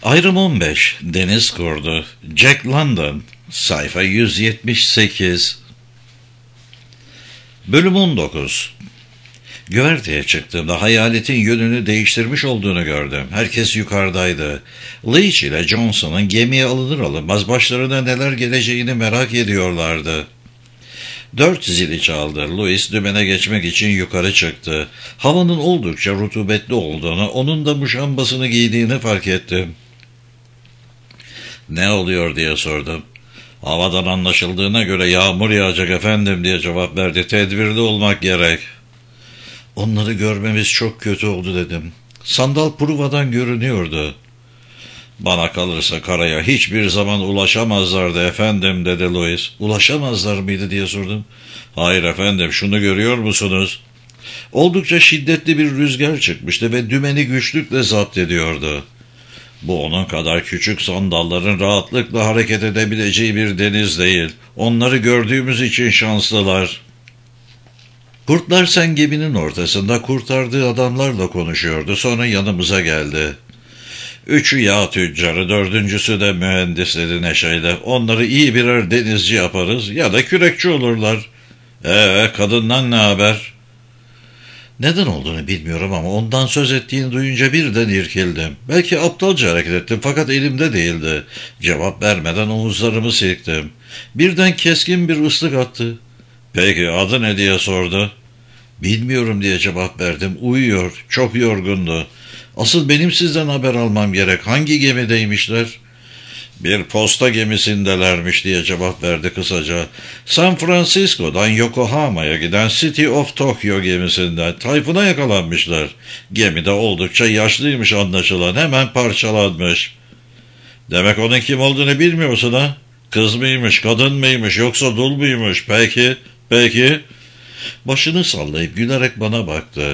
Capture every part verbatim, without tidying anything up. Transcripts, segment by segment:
Ayrım on beş. Deniz Kurdu. Jack London. Sayfa yüz yetmiş sekiz. Bölüm on dokuz. Güverteye çıktığımda hayaletin yönünü değiştirmiş olduğunu gördüm. Herkes yukarıdaydı. Leach ile Johnson'ın gemiye alınır alınmaz başlarına neler geleceğini merak ediyorlardı. Dört zili çaldı. Louis dümene geçmek için yukarı çıktı. Havanın oldukça rutubetli olduğunu, onun da muşambasını giydiğini fark ettim. "Ne oluyor?" diye sordum. "Havadan anlaşıldığına göre yağmur yağacak efendim," diye cevap verdi. "Tedbirli olmak gerek." "Onları görmemiz çok kötü oldu," dedim. Sandal Pruva'dan görünüyordu. "Bana kalırsa karaya hiçbir zaman ulaşamazlardı efendim," dedi Louis. "Ulaşamazlar mıydı?" diye sordum. "Hayır efendim, şunu görüyor musunuz?" Oldukça şiddetli bir rüzgar çıkmıştı ve dümeni güçlükle zapt ediyordu. Bu onun kadar küçük sandalların rahatlıkla hareket edebileceği bir deniz değil. Onları gördüğümüz için şanslılar. Kurtlar Sen geminin ortasında kurtardığı adamlarla konuşuyordu. Sonra yanımıza geldi. "Üçü yağ tüccarı, dördüncüsü de mühendis," dedi neşeyle. "Onları iyi birer denizci yaparız ya da kürekçi olurlar." Ee, kadından ne haber?" Neden olduğunu bilmiyorum ama ondan söz ettiğini duyunca birden irkildim. Belki aptalca hareket ettim fakat elimde değildi. Cevap vermeden omuzlarımı silktim. Birden keskin bir ıslık attı. "Peki adı ne?" diye sordu. "Bilmiyorum," diye cevap verdim. "Uyuyor, çok yorgundu. Asıl benim sizden haber almam gerek. Hangi gemideymişler?" "Bir posta gemisindelermiş," diye cevap verdi kısaca. "San Francisco'dan Yokohama'ya giden City of Tokyo gemisinden. Tayfuna yakalanmışlar. Gemi de oldukça yaşlıymış anlaşılan. Hemen parçalanmış." "Demek onun kim olduğunu bilmiyorsun ha? Kız mıymış, kadın mıymış, yoksa dul muymuş? Peki, peki." Başını sallayıp gülerek bana baktı.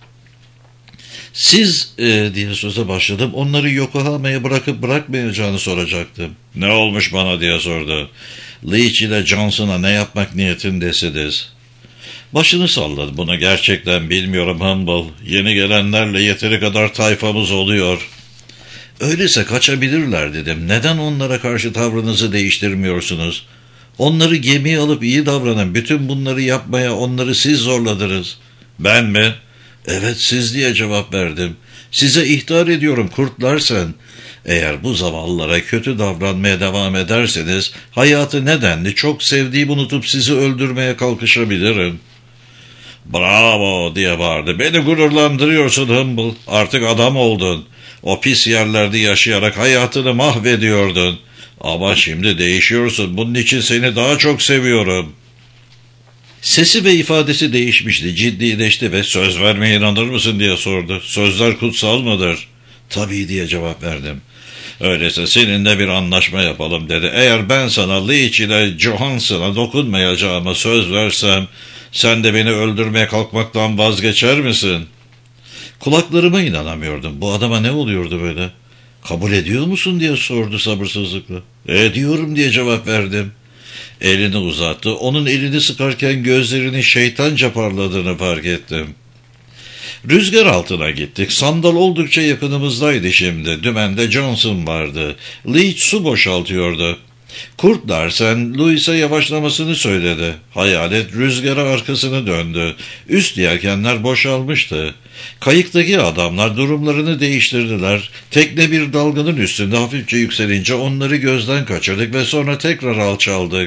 "Siz e, diye söze başladım. Onları Yokohama'ya bırakıp bırakmayacağını soracaktım." "Ne olmuş bana?" diye sordu. "Leach ile Johnson'a ne yapmak niyetindesiniz?" Başını salladı. "Bunu gerçekten bilmiyorum Humble. Yeni gelenlerle yeteri kadar tayfamız oluyor." "Öyleyse kaçabilirler," dedim. "Neden onlara karşı tavrınızı değiştirmiyorsunuz? Onları gemiye alıp iyi davranın. Bütün bunları yapmaya onları siz zorladınız." "Ben mi?" "Evet, siz," diye cevap verdim. "Size ihtar ediyorum Kurtlar Sen. Eğer bu zavallılara kötü davranmaya devam ederseniz hayatı nedenli çok sevdiğim unutup sizi öldürmeye kalkışabilirim." "Bravo," diye bağırdı. "Beni gururlandırıyorsun Humble. Artık adam oldun. O pis yerlerde yaşayarak hayatını mahvediyordun. Ama şimdi değişiyorsun. Bunun için seni daha çok seviyorum." Sesi ve ifadesi değişmişti, ciddileşti ve "Söz vermeye inanır mısın?" diye sordu. "Sözler kutsal mıdır?" "Tabii," diye cevap verdim. "Öyleyse seninle bir anlaşma yapalım," dedi. "Eğer ben sana Leach ile Johansson'a dokunmayacağıma söz versem, sen de beni öldürmeye kalkmaktan vazgeçer misin?" Kulaklarıma inanamıyordum. Bu adama ne oluyordu böyle? "Kabul ediyor musun?" diye sordu sabırsızlıkla. "Ediyorum," diye cevap verdim. Elini uzattı. Onun elini sıkarken gözlerinin şeytanca parladığını fark ettim. Rüzgar altına gittik. Sandal oldukça yakınımızdaydı şimdi. Dümende Johnson vardı. Leach su boşaltıyordu. Kurtlar Sen Louis'e yavaşlamasını söyledi. Hayalet rüzgara arkasını döndü. Üst yelkenler boşalmıştı. Kayıktaki adamlar durumlarını değiştirdiler. Tekne bir dalganın üstünde hafifçe yükselince onları gözden kaçırdık ve sonra tekrar alçaldık.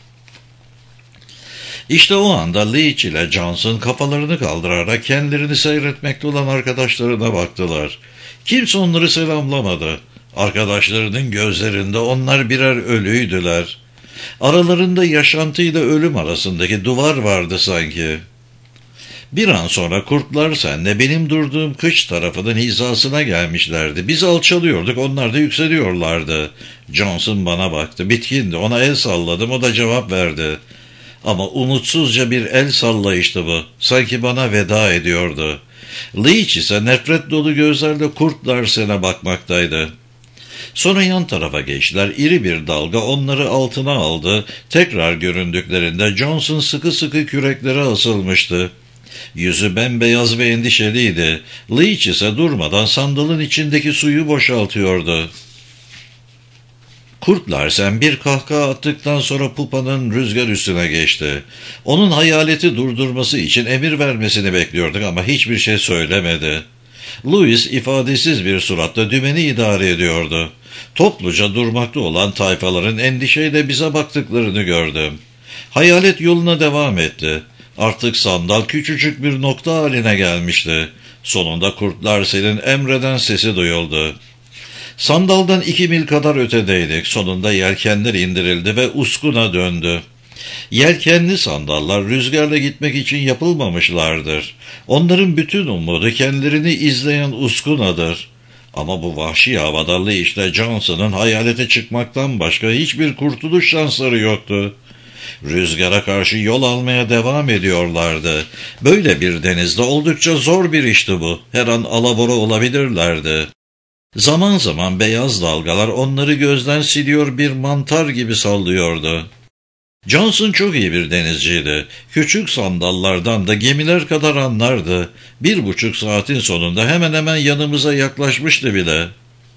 İşte o anda Leach ile Johnson kafalarını kaldırarak kendilerini seyretmekte olan arkadaşlarına baktılar. Kimse onları selamlamadı. Arkadaşlarının gözlerinde onlar birer ölüydüler. Aralarında yaşantıyla ölüm arasındaki duvar vardı sanki. Bir an sonra Kurtlar Sen'le benim durduğum kıç tarafının hizasına gelmişlerdi. Biz alçalıyorduk, onlar da yükseliyorlardı. Johnson bana baktı, bitkindi. Ona el salladım, o da cevap verdi. Ama umutsuzca bir el sallayıştı bu. Sanki bana veda ediyordu. Leach ise nefret dolu gözlerle Kurtlar Sen'e bakmaktaydı. Sonra yan tarafa geçtiler. İri bir dalga onları altına aldı. Tekrar göründüklerinde Johnson sıkı sıkı küreklere asılmıştı. Yüzü bembeyaz ve endişeliydi. Leach ise durmadan sandalın içindeki suyu boşaltıyordu. Kurt Larsen bir kahkaha attıktan sonra Pupa'nın rüzgar üstüne geçti. Onun hayaleti durdurması için emir vermesini bekliyorduk ama hiçbir şey söylemedi. Louis ifadesiz bir suratla dümeni idare ediyordu. Topluca durmakta olan tayfaların endişeyle bize baktıklarını gördüm. Hayalet yoluna devam etti. Artık sandal küçücük bir nokta haline gelmişti. Sonunda Kurt Larsen'in emreden sesi duyuldu. Sandaldan iki mil kadar ötedeydik. Sonunda yelkenler indirildi ve Uskun'a döndü. Yelkenli sandallar rüzgarla gitmek için yapılmamışlardır. Onların bütün umudu kendilerini izleyen Uskun'adır. Ama bu vahşi havadalı işte Johnson'ın hayalete çıkmaktan başka hiçbir kurtuluş şansları yoktu. Rüzgara karşı yol almaya devam ediyorlardı. Böyle bir denizde oldukça zor bir işti bu. Her an alabora olabilirlerdi. Zaman zaman beyaz dalgalar onları gözden siliyor, bir mantar gibi sallıyordu. Johnson çok iyi bir denizciydi. Küçük sandallardan da gemiler kadar anlardı. Bir buçuk saatin sonunda hemen hemen yanımıza yaklaşmıştı bile.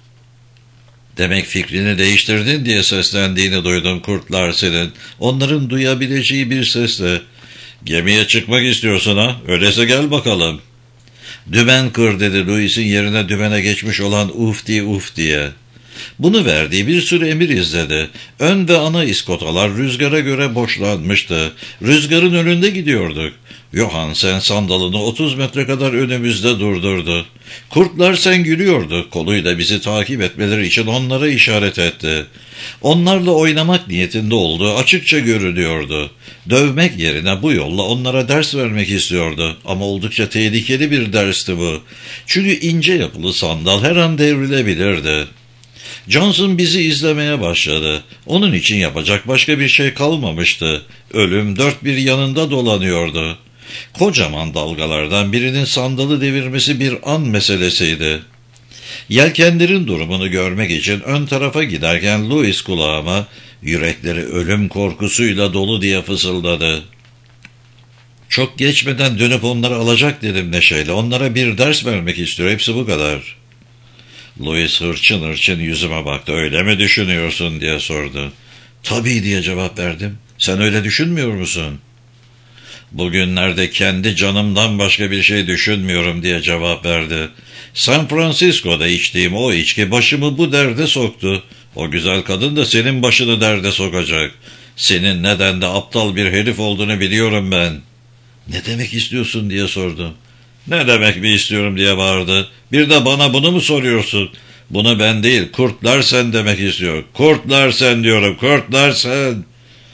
"Demek fikrini değiştirdin" diye seslendiğini duydum Kurt Larsen'in. Onların duyabileceği bir sesle. "Gemiye çıkmak istiyorsun ha? Öyleyse gel bakalım." "Dümen kır" dedi Louis'in yerine dümene geçmiş olan Ufti Uf diye. Bunu verdiği bir sürü emir izledi. Ön ve ana iskotalar rüzgara göre boşlanmıştı. Rüzgarın önünde gidiyorduk. Johansen sandalını otuz metre kadar önümüzde durdurdu. Kurt Larsen gülüyordu. Koluyla bizi takip etmeleri için onlara işaret etti. Onlarla oynamak niyetinde olduğu açıkça görülüyordu. Dövmek yerine bu yolla onlara ders vermek istiyordu. Ama oldukça tehlikeli bir dersti bu. Çünkü ince yapılı sandal her an devrilebilirdi. Johnson bizi izlemeye başladı. Onun için yapacak başka bir şey kalmamıştı. Ölüm dört bir yanında dolanıyordu. Kocaman dalgalardan birinin sandalı devirmesi bir an meselesiydi. Yelkenlerin durumunu görmek için ön tarafa giderken Louis kulağıma "Yürekleri ölüm korkusuyla dolu" diye fısıldadı. "Çok geçmeden dönüp onları alacak" dedim neşeyle. "Onlara bir ders vermek istiyor, hepsi bu kadar." Louis hırçın hırçın yüzüme baktı. "Öyle mi düşünüyorsun?" diye sordu. "Tabii" diye cevap verdim. "Sen öyle düşünmüyor musun?" "Bugünlerde kendi canımdan başka bir şey düşünmüyorum" diye cevap verdi. "San Francisco'da içtiğim o içki başımı bu derde soktu. O güzel kadın da senin başını derde sokacak. Senin neden de aptal bir herif olduğunu biliyorum ben." "Ne demek istiyorsun?" diye sordu. "Ne demek mi istiyorum?" diye bağırdı. "Bir de bana bunu mu soruyorsun? Bunu ben değil, Kurt Larsen demek istiyor. Kurt Larsen diyorum, Kurt Larsen."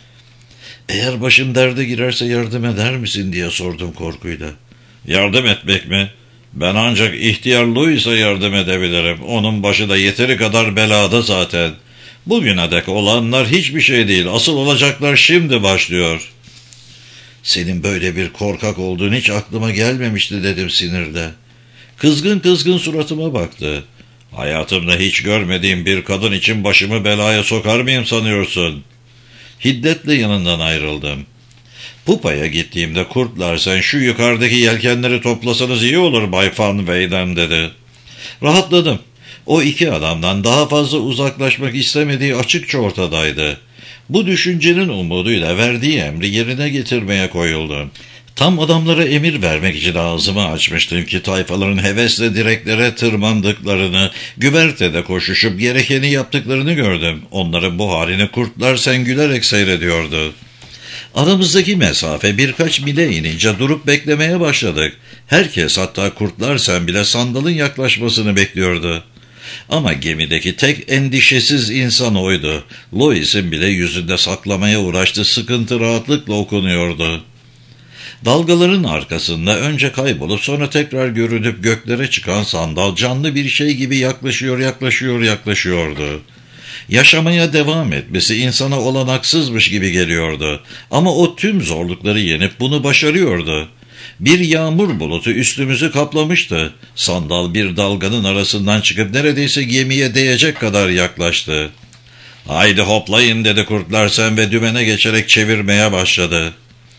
"Eğer başım derde girerse yardım eder misin?" diye sordum korkuyla. "Yardım etmek mi? Ben ancak ihtiyar Louis'e yardım edebilirim. Onun başı da yeteri kadar belada zaten. Bugüne dek olanlar hiçbir şey değil. Asıl olacaklar şimdi başlıyor." "Senin böyle bir korkak olduğun hiç aklıma gelmemişti" dedim sinirle. Kızgın kızgın suratıma baktı. "Hayatımda hiç görmediğim bir kadın için başımı belaya sokar mıyım sanıyorsun?" Hiddetle yanından ayrıldım. Pupa'ya gittiğimde Kurt Larsen "Şu yukarıdaki yelkenleri toplasanız iyi olur Bay Van Weyden" dedi. Rahatladım. O iki adamdan daha fazla uzaklaşmak istemediği açıkça ortadaydı. Bu düşüncenin umuduyla verdiği emri yerine getirmeye koyuldum. Tam adamlara emir vermek için ağzımı açmıştım ki tayfaların hevesle direklere tırmandıklarını, güvertede koşuşup gerekeni yaptıklarını gördüm. Onların bu halini Kurt Larsen gülerek seyrediyordu. Aramızdaki mesafe birkaç mile inince durup beklemeye başladık. Herkes, hatta Kurt Larsen bile sandalın yaklaşmasını bekliyordu. Ama gemideki tek endişesiz insan oydu. Louis'in bile yüzünde saklamaya uğraştığı sıkıntı rahatlıkla okunuyordu. Dalgaların arkasında önce kaybolup sonra tekrar görünüp göklere çıkan sandal canlı bir şey gibi yaklaşıyor, yaklaşıyor, yaklaşıyordu. Yaşamaya devam etmesi insana olanaksızmış gibi geliyordu. Ama o tüm zorlukları yenip bunu başarıyordu. Bir yağmur bulutu üstümüzü kaplamıştı. Sandal bir dalganın arasından çıkıp neredeyse gemiye değecek kadar yaklaştı. "Haydi hoplayın" dedi Kurt Larsen ve dümene geçerek çevirmeye başladı.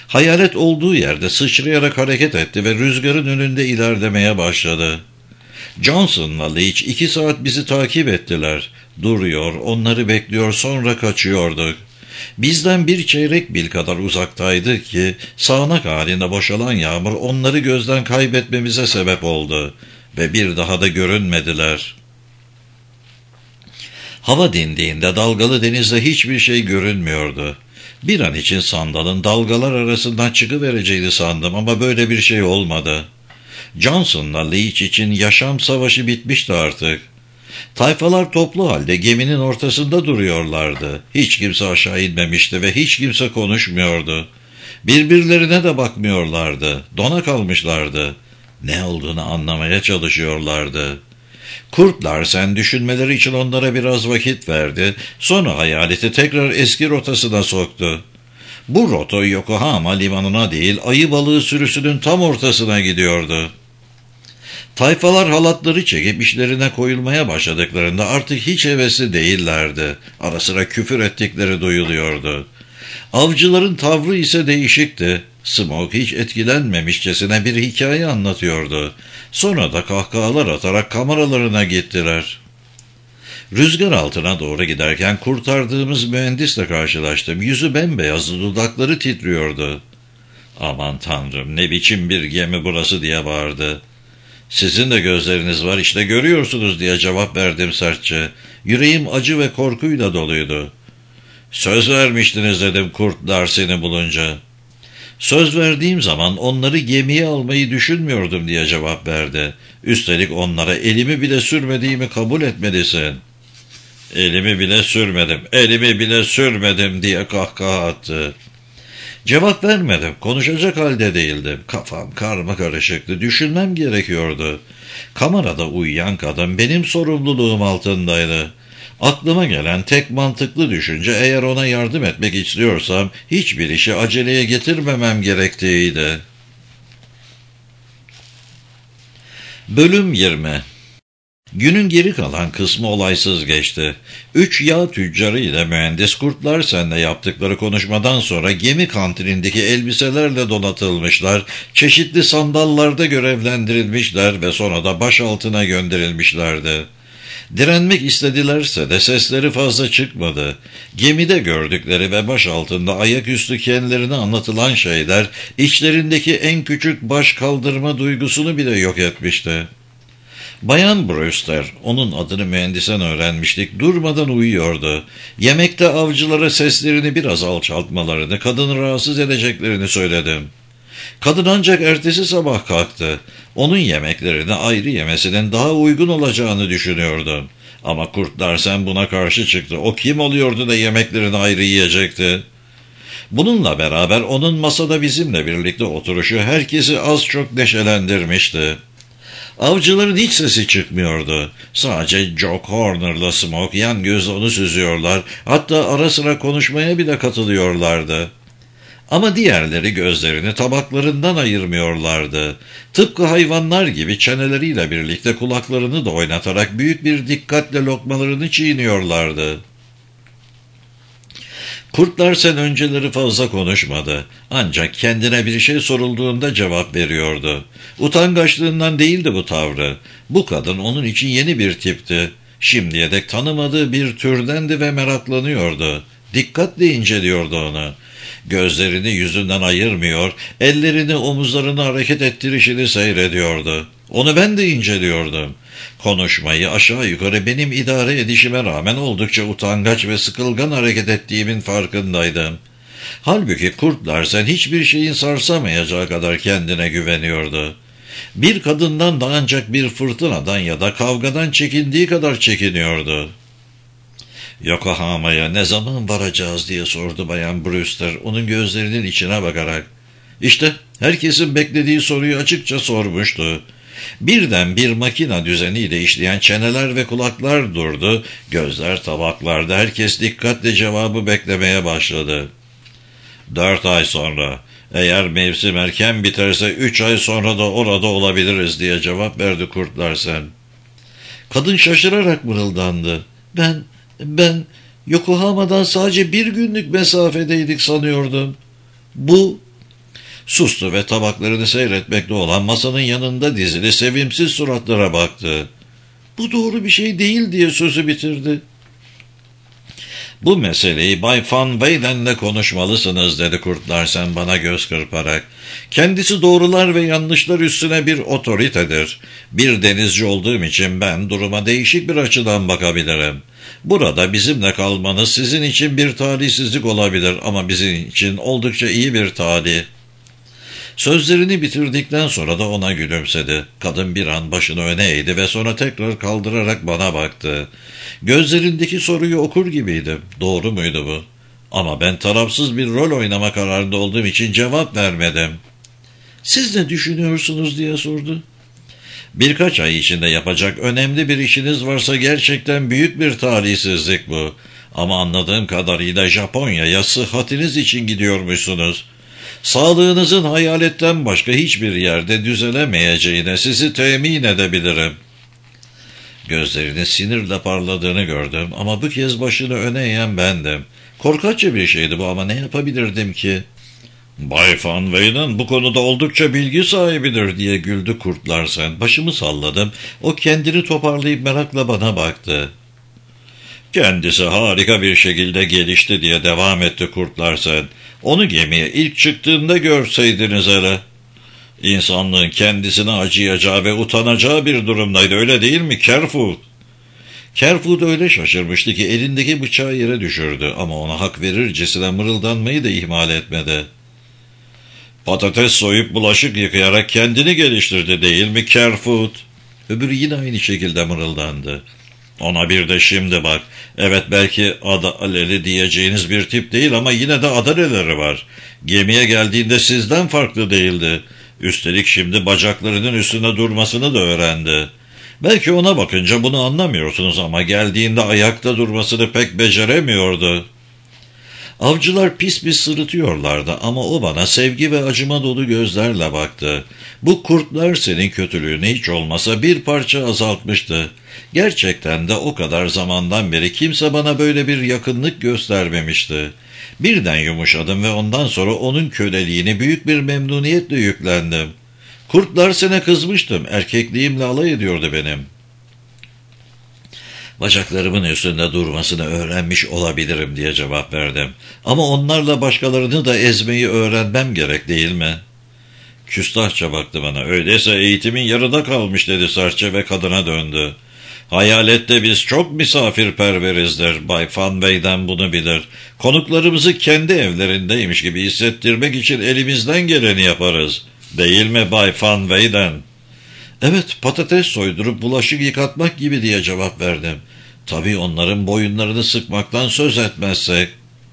Hayalet olduğu yerde sıçrayarak hareket etti ve rüzgarın önünde ilerlemeye başladı. Johnson'la Leach iki saat bizi takip ettiler. Duruyor, onları bekliyor, sonra kaçıyorduk. Bizden bir çeyrek mil kadar uzaktaydı ki sağanak halinde boşalan yağmur onları gözden kaybetmemize sebep oldu ve bir daha da görünmediler. Hava dindiğinde dalgalı denizde hiçbir şey görünmüyordu. Bir an için sandalın dalgalar arasından çıkıvereceğini sandım ama böyle bir şey olmadı. Johnson'la Leach için yaşam savaşı bitmişti artık. Tayfalar toplu halde geminin ortasında duruyorlardı. Hiç kimse aşağı inmemişti ve hiç kimse konuşmuyordu. Birbirlerine de bakmıyorlardı. Dona kalmışlardı. Ne olduğunu anlamaya çalışıyorlardı. Kurt Larsen düşünmeleri için onlara biraz vakit verdi. Sonra hayaleti tekrar eski rotasına soktu. Bu rota Yokohama limanına değil, ayı balığı sürüsünün tam ortasına gidiyordu. Tayfalar halatları çekip işlerine koyulmaya başladıklarında artık hiç hevesli değillerdi. Ara sıra küfür ettikleri duyuluyordu. Avcıların tavrı ise değişikti. Smoke hiç etkilenmemişçesine bir hikaye anlatıyordu. Sonra da kahkahalar atarak kameralarına gittiler. Rüzgar altına doğru giderken kurtardığımız mühendisle karşılaştım. Yüzü bembeyazdı, dudakları titriyordu. "Aman tanrım, ne biçim bir gemi burası?" diye bağırdı. "Sizin de gözleriniz var, işte görüyorsunuz," diye cevap verdim sertçe. Yüreğim acı ve korkuyla doluydu. "Söz vermiştiniz," dedim kurtlar seni bulunca. "Söz verdiğim zaman onları gemiye almayı düşünmüyordum," diye cevap verdi. "Üstelik onlara elimi bile sürmediğimi kabul etmelisin." "Elimi bile sürmedim, elimi bile sürmedim," diye kahkaha attı. Cevap vermedim. Konuşacak halde değildim. Kafam karmakarışıktı. Düşünmem gerekiyordu. Kamerada uyuyan kadın benim sorumluluğum altındaydı. Aklıma gelen tek mantıklı düşünce eğer ona yardım etmek istiyorsam hiçbir işi aceleye getirmemem gerektiğiydi. Bölüm yirmi. Günün geri kalan kısmı olaysız geçti. Üç yağ tüccarı ile mühendis Kurt Larsen'le yaptıkları konuşmadan sonra gemi kantinindeki elbiselerle donatılmışlar, çeşitli sandallarda görevlendirilmişler ve sonra da baş altına gönderilmişlerdi. Direnmek istedilerse de sesleri fazla çıkmadı. Gemide gördükleri ve baş altında ayaküstü kendilerine anlatılan şeyler, içlerindeki en küçük baş kaldırma duygusunu bile yok etmişti. Bayan Brewster, onun adını mühendisen öğrenmiştik, durmadan uyuyordu. Yemekte avcılara seslerini biraz alçaltmalarını, kadını rahatsız edeceklerini söyledim. Kadın ancak ertesi sabah kalktı. Onun yemeklerini ayrı yemesinin daha uygun olacağını düşünüyordum. Ama Kurt Larsen buna karşı çıktı. O kim oluyordu da yemeklerini ayrı yiyecekti? Bununla beraber onun masada bizimle birlikte oturuşu herkesi az çok neşelendirmişti. Avcıların hiç sesi çıkmıyordu. Sadece Jock Horner'la Smoke yan gözle onu süzüyorlar, hatta ara sıra konuşmaya bile katılıyorlardı. Ama diğerleri gözlerini tabaklarından ayırmıyorlardı. Tıpkı hayvanlar gibi çeneleriyle birlikte kulaklarını da oynatarak büyük bir dikkatle lokmalarını çiğniyorlardı. Kurt Larsen önceleri fazla konuşmadı. Ancak kendine bir şey sorulduğunda cevap veriyordu. Utangaçlığından değildi bu tavrı. Bu kadın onun için yeni bir tipti. Şimdiye dek tanımadığı bir türdendi ve meraklanıyordu. Dikkatle inceliyordu onu. Gözlerini yüzünden ayırmıyor, ellerini omuzlarını hareket ettirişini seyrediyordu. Onu ben de inceliyordum. Konuşmayı aşağı yukarı benim idare edişime rağmen oldukça utangaç ve sıkılgan hareket ettiğimin farkındaydım. Halbuki Kurt Larsen hiçbir şeyin sarsamayacağı kadar kendine güveniyordu. Bir kadından da ancak bir fırtınadan ya da kavgadan çekindiği kadar çekiniyordu. "Yokohama'ya ne zaman varacağız?" diye sordu Bayan Brewster, onun gözlerinin içine bakarak. İşte herkesin beklediği soruyu açıkça sormuştu. Birden bir makina düzeniyle işleyen çeneler ve kulaklar durdu, gözler tabaklarda, herkes dikkatle cevabı beklemeye başladı. "Dört ay sonra, eğer mevsim erken biterse üç ay sonra da orada olabiliriz," diye cevap verdi Kurt Larsen. Kadın şaşırarak mırıldandı. Ben, ben Yokohama'dan sadece bir günlük mesafedeydik sanıyordum. Bu, Sustu ve tabaklarını seyretmekte olan masanın yanında dizili sevimsiz suratlara baktı. Bu doğru bir şey değil diye sözü bitirdi. Bu meseleyi Bay Van Weyden'le konuşmalısınız dedi Kurt Larsen bana göz kırparak. Kendisi doğrular ve yanlışlar üstüne bir otoritedir. Bir denizci olduğum için ben duruma değişik bir açıdan bakabilirim. Burada bizimle kalmanız sizin için bir talihsizlik olabilir ama bizim için oldukça iyi bir talih. Sözlerini bitirdikten sonra da ona gülümsedi. Kadın bir an başını öne eğdi ve sonra tekrar kaldırarak bana baktı. Gözlerindeki soruyu okur gibiydim. Doğru muydu bu? Ama ben tarafsız bir rol oynama kararında olduğum için cevap vermedim. Siz ne düşünüyorsunuz diye sordu. Birkaç ay içinde yapacak önemli bir işiniz varsa gerçekten büyük bir talihsizlik bu. Ama anladığım kadarıyla Japonya'ya sıhhatiniz için gidiyormuşsunuz. Sağlığınızın hayaletten başka hiçbir yerde düzelemeyeceğine sizi temin edebilirim. Gözlerinin sinirle parladığını gördüm ama bu kez başını öne eğen bendim. Korkakça bir şeydi bu ama ne yapabilirdim ki? Bay Van Weyden bu konuda oldukça bilgi sahibidir diye güldü Kurt Larsen. Başımı salladım. O kendini toparlayıp merakla bana baktı. Kendisi harika bir şekilde gelişti diye devam etti Kurt Larsen. Onu gemiye ilk çıktığında görseydiniz hele. İnsanlığın kendisine acıyacağı ve utanacağı bir durumdaydı öyle değil mi Kerfoot? Kerfoot öyle şaşırmıştı ki elindeki bıçağı yere düşürdü ama ona hak verircesine mırıldanmayı da ihmal etmedi. Patates soyup bulaşık yıkayarak kendini geliştirdi değil mi Kerfoot? Öbürü yine aynı şekilde mırıldandı. Ona bir de şimdi bak. Evet belki adaleli diyeceğiniz bir tip değil ama yine de adaleleri var. Gemiye geldiğinde sizden farklı değildi. Üstelik şimdi bacaklarının üstünde durmasını da öğrendi. Belki ona bakınca bunu anlamıyorsunuz ama geldiğinde ayakta durmasını pek beceremiyordu. Avcılar pis pis sırıtıyorlardı ama o bana sevgi ve acıma dolu gözlerle baktı. Bu kurtlar senin kötülüğünü hiç olmasa bir parça azaltmıştı. Gerçekten de o kadar zamandan beri kimse bana böyle bir yakınlık göstermemişti. Birden yumuşadım ve ondan sonra onun köleliğini büyük bir memnuniyetle yüklendim. Kurtlar sana kızmıştım, erkekliğimle alay ediyordu benim. Bacaklarımın üstünde durmasını öğrenmiş olabilirim diye cevap verdim. Ama onlarla başkalarını da ezmeyi öğrenmem gerek değil mi? Küstahça baktı bana. Öyleyse eğitimin yarıda kalmış dedi sertçe ve kadına döndü. Hayalette biz çok misafirperverizdir. Bay Van Weyden bunu bilir. Konuklarımızı kendi evlerindeymiş gibi hissettirmek için elimizden geleni yaparız. Değil mi Bay Van Weyden? Evet, patates soydurup bulaşık yıkatmak gibi diye cevap verdim. Tabii onların boyunlarını sıkmaktan söz etmezsek.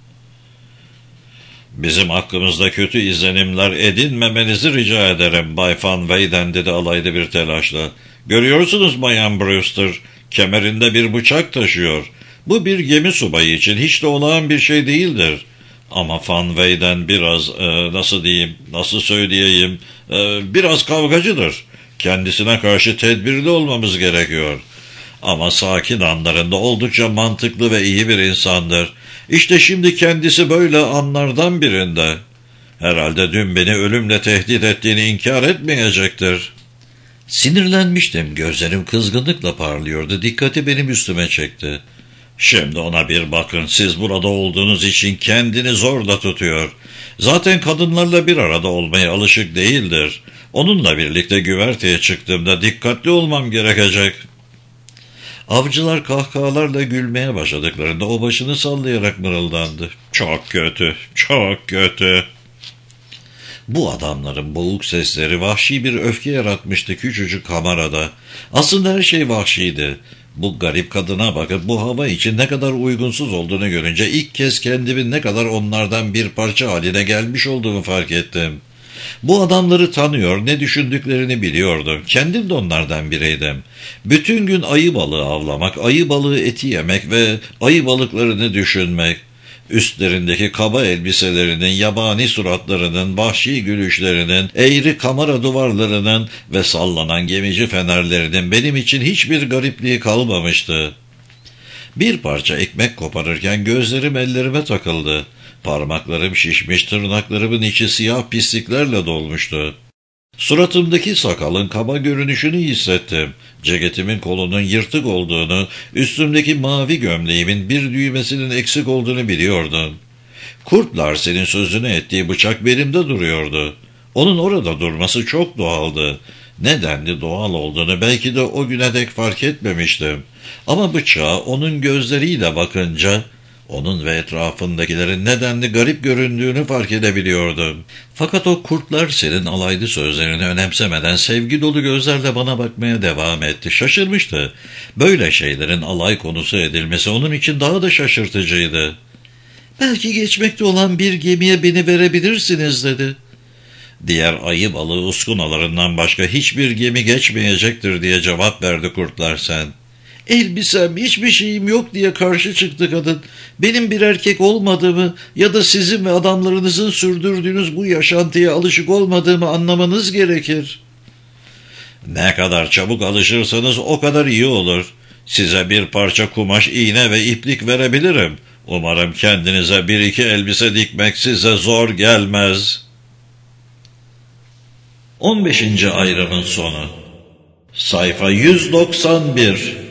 Bizim hakkımızda kötü izlenimler edinmemenizi rica ederim Bay Van Weyden dedi alaylı bir telaşla. Görüyorsunuz Bayan Brewster, kemerinde bir bıçak taşıyor. Bu bir gemi subayı için hiç de olağan bir şey değildir. Ama Van Weyden biraz, e, nasıl diyeyim, nasıl söyleyeyim, e, biraz kavgacıdır. Kendisine karşı tedbirli olmamız gerekiyor. Ama sakin anlarında oldukça mantıklı ve iyi bir insandır. İşte şimdi kendisi böyle anlardan birinde. Herhalde dün beni ölümle tehdit ettiğini inkar etmeyecektir. Sinirlenmiştim. Gözlerim kızgınlıkla parlıyordu. Dikkati benim üstüme çekti. Şimdi ona bir bakın. Siz burada olduğunuz için kendini zorla tutuyor. Zaten kadınlarla bir arada olmaya alışık değildir. Onunla birlikte güverteye çıktığımda dikkatli olmam gerekecek. Avcılar kahkahalarla gülmeye başladıklarında o başını sallayarak mırıldandı. Çok kötü, çok kötü. Bu adamların boğuk sesleri vahşi bir öfke yaratmıştı küçücük kamerada. Aslında her şey vahşiydi. Bu garip kadına bakıp bu hava için ne kadar uygunsuz olduğunu görünce ilk kez kendimin ne kadar onlardan bir parça haline gelmiş olduğumu fark ettim. Bu adamları tanıyor, ne düşündüklerini biliyordum. Kendim de onlardan biriydim. Bütün gün ayı balığı avlamak, ayı balığı eti yemek ve ayı balıklarını düşünmek. Üstlerindeki kaba elbiselerinin, yabani suratlarının, vahşi gülüşlerinin, eğri kamera duvarlarının ve sallanan gemici fenerlerinin benim için hiçbir garipliği kalmamıştı. Bir parça ekmek koparırken gözlerim ellerime takıldı. Parmaklarım şişmiş, tırnaklarımın içi siyah pisliklerle dolmuştu. Suratımdaki sakalın kaba görünüşünü hissettim. Ceketimin kolunun yırtık olduğunu, üstümdeki mavi gömleğimin bir düğmesinin eksik olduğunu biliyordum. Kurt Larsen'in sözünü ettiği bıçak belimde duruyordu. Onun orada durması çok doğaldı. Nedenli doğal olduğunu belki de o güne dek fark etmemiştim. Ama bıçağa onun gözleriyle bakınca, onun ve etrafındakilerin nedenli garip göründüğünü fark edebiliyordum. Fakat o kurtlar senin alaylı sözlerini önemsemeden sevgi dolu gözlerle bana bakmaya devam etti. Şaşırmıştı. Böyle şeylerin alay konusu edilmesi onun için daha da şaşırtıcıydı. "Belki geçmekte olan bir gemiye beni verebilirsiniz," dedi. "Diğer ayı balığı uskunalarından başka hiçbir gemi geçmeyecektir," diye cevap verdi Kurt Larsen. "Elbisem, hiçbir şeyim yok," diye karşı çıktı kadın. "Benim bir erkek olmadığımı ya da sizin ve adamlarınızın sürdürdüğünüz bu yaşantıya alışık olmadığımı anlamanız gerekir." "Ne kadar çabuk alışırsanız o kadar iyi olur. Size bir parça kumaş, iğne ve iplik verebilirim. Umarım kendinize bir iki elbise dikmek size zor gelmez." on beşinci ayrımın sonu. Sayfa yüz doksan bir.